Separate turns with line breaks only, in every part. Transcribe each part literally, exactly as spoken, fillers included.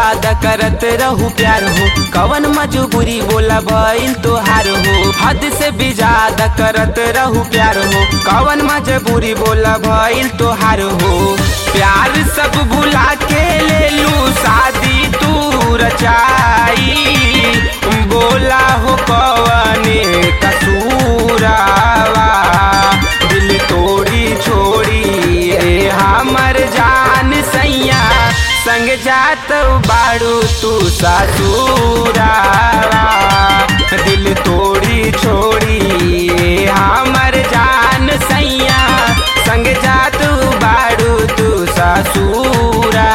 ज्यादा करत रहू प्यार हो, कवन मजबूरी बोला भइल तोहार हो। हद से भी ज्यादा करत रहू प्यार हो, कवन मजबूरी बोला भइल तोहार हो। प्यार सब भुला के ले लू शादी तू रचाई, बोला हो कवने कसूरावा, दिल तोड़ी छोड़ी ए हमर जान सैया, संग जात बाड़ू तू ससुरावा। दिल तोड़ी छोड़ी ए हमर जान सैया, संग जात बाड़ू तू ससुरावा।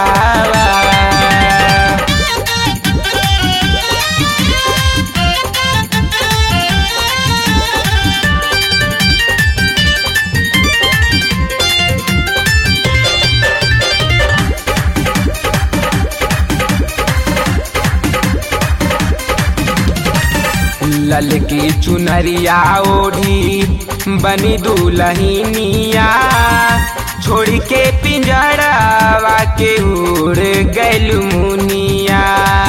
ललकी चुनरिया ओढ़ी बनी दुल्हनिया, छोड़ के पिंजड़वा के उड़ गइल मुनिया।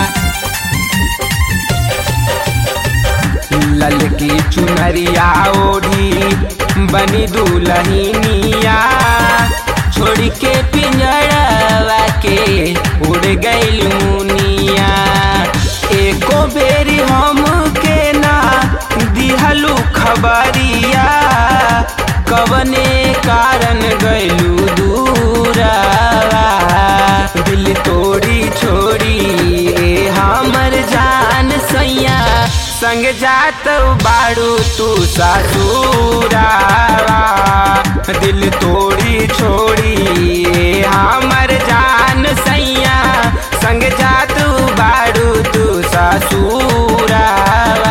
ललकी चुनरिया ओढ़ी बनी दुल्हनिया, छोड़ के पिंजड़वा के उड़ गइल मुनिया। एको बेरी हम के ना दिहलू खबरिया, कवने कारण गइलू दूरावा। दिल तोड़ी छोड़ी ए हमर जान सैया, संग जात बाड़ू तू ससुरावा। दिल तोड़ी छोड़ी ए हमर जान सैया, संग जात बाड़ू तू ससुरावा।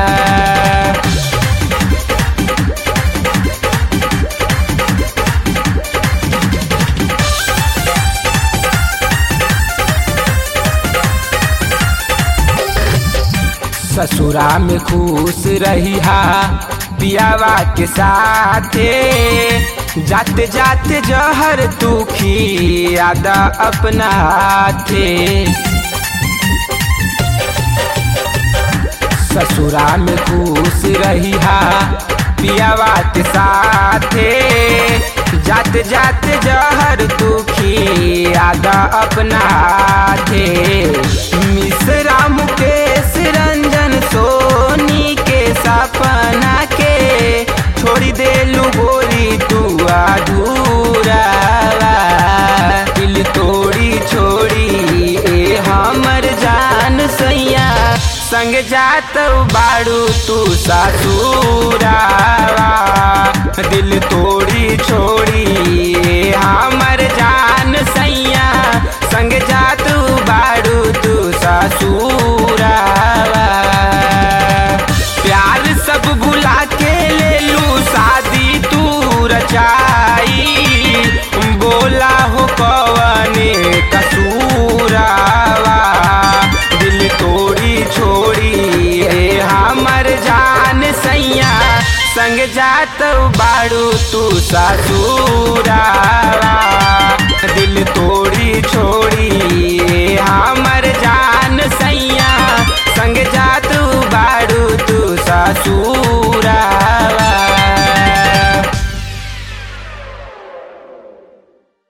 ससुरा में खुश रही हा पियावा के साथे, जाते जाते जहर तू खियादा अपना हाथे। ससुरा में खुश रही हा पियावा के साथे, जाते जाते जहर तू खियादा अपना हाथे। मिश्रा मुकेश रंजन सोनी के सपना के, छोड़ी देलू गोरी तू अधूरा। दिल तोड़ी छोड़ी ए हमर जान सैया, संग जात बाड़ू तू ससुरावा। दिल तोड़ी छोड़ी ए हमर जान सैया, संग जात बाड़ू तू ससुरावा। प्यार सब भुला के ले लू शादी तू रचाई, बोला हो कवने कसूरावा। दिल तोड़ी छोड़ी ए हमर जान सैया, संग जात बाड़ू तू ससुरावा।